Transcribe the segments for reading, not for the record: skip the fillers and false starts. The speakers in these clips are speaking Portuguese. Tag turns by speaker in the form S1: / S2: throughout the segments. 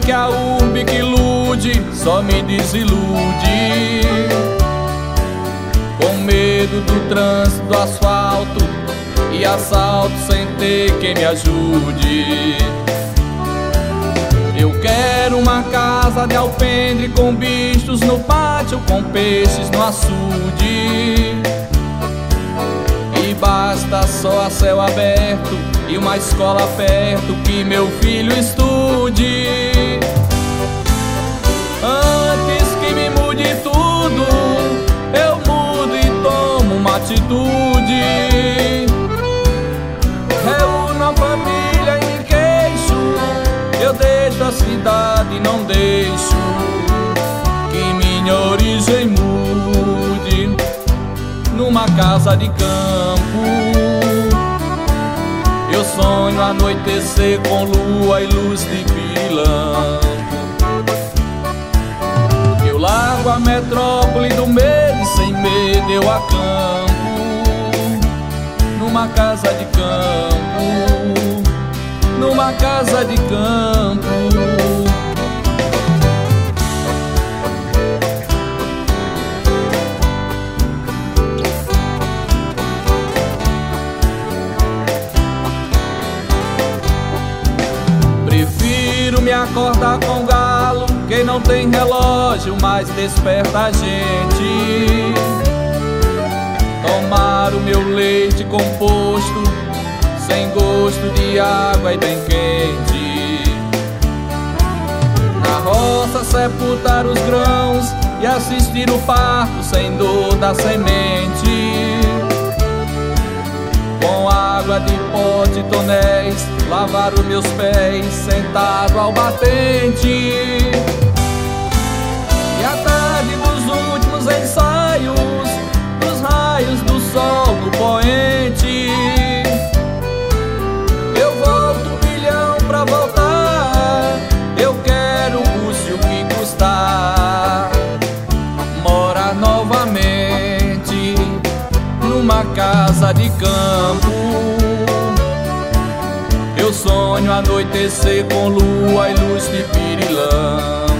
S1: que a urbe que ilude só me desilude. Com medo do trânsito, do asfalto e assalto sem ter quem me ajude. Eu quero uma casa de alpendre com bichos no pátio, com peixes no açude. E basta só a céu aberto e uma escola perto que meu filho estude. Antes que me mude tudo, eu mudo e tomo uma atitude. Reúno a família e me queixo, eu deixo a cidade e não deixo que minha origem mude. Numa casa de campo, eu sonho anoitecer com lua e luz de pirilampo. Eu largo a metrópole do medo e sem medo eu acampo. Numa casa de campo, numa casa de campo. Prefiro me acordar com galo, quem não tem relógio, mas desperta a gente. Tomar o meu leite composto, sem gosto de água e bem quente. Na roça sepultar os grãos e assistir o parto sem dor da semente. Com água de pote e tonéis, lavar os meus pés sentado ao batente. E à tarde dos últimos ensaios, dos raios do sol no poente, eu volto um milhão pra voltar. Eu quero, custe o que custar, morar novamente numa casa de campo. Eu sonho anoitecer com lua e luz de pirilampo.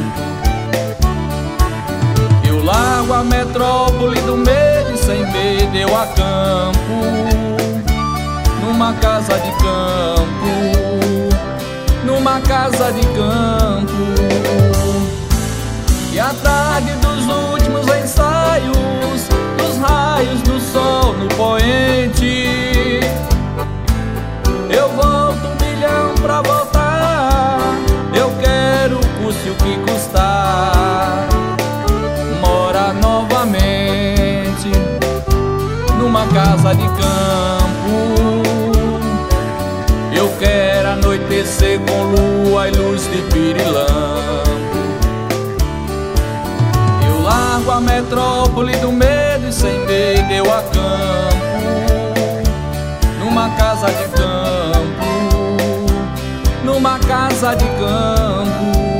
S1: Eu largo a metrópole do medo e sem medo eu acampo. Numa casa de campo, numa casa de campo. E à tarde dos últimos ensaios, dos raios do sol no poente, eu volto um milhão pra voltar. Eu quero, custe o que custar, morar novamente numa casa de campo. Eu quero anoitecer com lua e luz de pirilampo. Eu largo a metrópole do medo e sem medo eu acampo. Numa casa de campo, numa casa de campo.